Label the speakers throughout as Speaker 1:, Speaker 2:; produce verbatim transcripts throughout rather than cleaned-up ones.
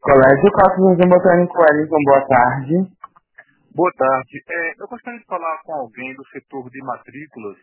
Speaker 1: Colégio Cosmos Botânico Wellington, boa tarde.
Speaker 2: Boa tarde. É, eu gostaria de falar com alguém do setor de matrículas.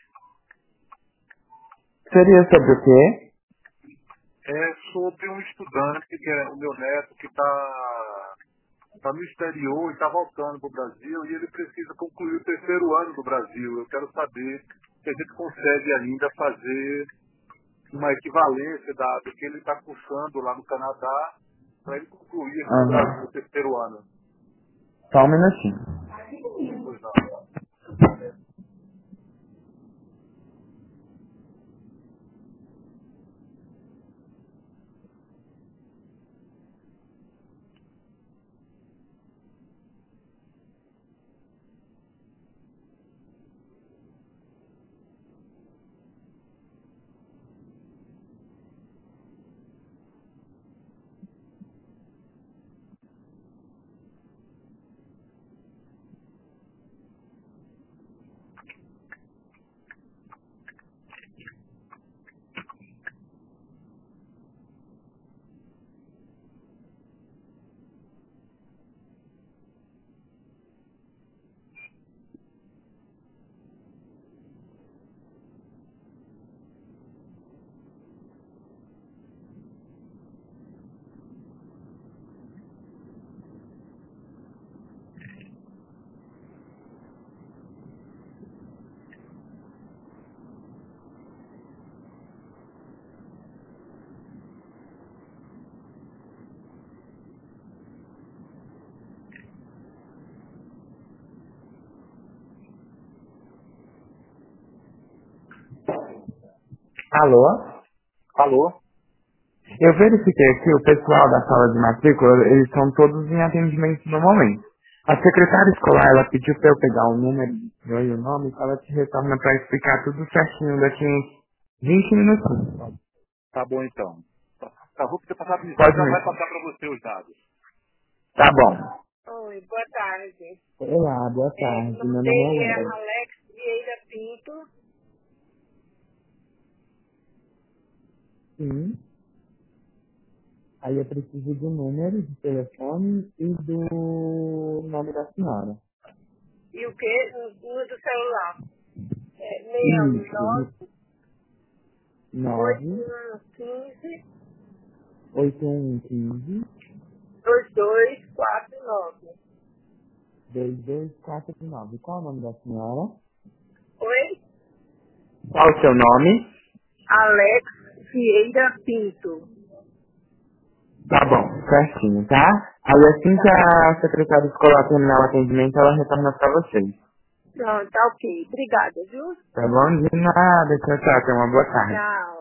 Speaker 1: Seria sobre o quê?
Speaker 2: É sobre um estudante, que é o meu neto, que está tá no exterior e está voltando para o Brasil e ele precisa concluir o terceiro ano do Brasil. Eu quero saber se a gente consegue ainda fazer uma equivalência da, do que ele está cursando lá no Canadá para ele concluir aqui no Brasil o
Speaker 1: Aham.
Speaker 2: terceiro ano.
Speaker 1: Só um minutinho.
Speaker 2: Pois não.
Speaker 1: Alô?
Speaker 2: Alô?
Speaker 1: Eu verifiquei aqui, o pessoal da sala de matrícula, eles estão todos em atendimento no momento. A secretária escolar, ela pediu para eu pegar o número e o nome, ela te retorna para explicar tudo certinho daqui em vinte minutos.
Speaker 2: Tá bom então. Tá, vou ter passado no
Speaker 1: Pode
Speaker 2: já
Speaker 1: me...
Speaker 2: vai passar para você os dados.
Speaker 1: Tá bom.
Speaker 3: Oi, boa tarde.
Speaker 1: Olá, boa
Speaker 3: É, o
Speaker 1: tarde.
Speaker 3: nome
Speaker 1: Meu nome
Speaker 3: dele
Speaker 1: é
Speaker 3: é
Speaker 1: Léo.
Speaker 3: Alex Vieira Pinto.
Speaker 1: Sim. Aí eu preciso do número de telefone e do nome da senhora.
Speaker 3: E o que? No do celular. É
Speaker 1: Isso.
Speaker 3: seis um nove, oito
Speaker 1: nove
Speaker 3: um um cinco,
Speaker 1: oito um um cinco
Speaker 3: dois dois quatro nove.
Speaker 1: dois dois quatro nove. Qual é o nome da senhora?
Speaker 3: Oi?
Speaker 1: Qual o seu nome?
Speaker 3: Alex Vieira Pinto.
Speaker 1: Tá bom, certinho, tá? Aí assim que
Speaker 3: Tá.
Speaker 1: a secretária escolar terminar o atendimento, ela retorna pra vocês.
Speaker 3: Não, tá ok. Obrigada, viu?
Speaker 1: Tá bom? De nada, tchau, tchau, tenha uma boa tarde.
Speaker 3: Tchau.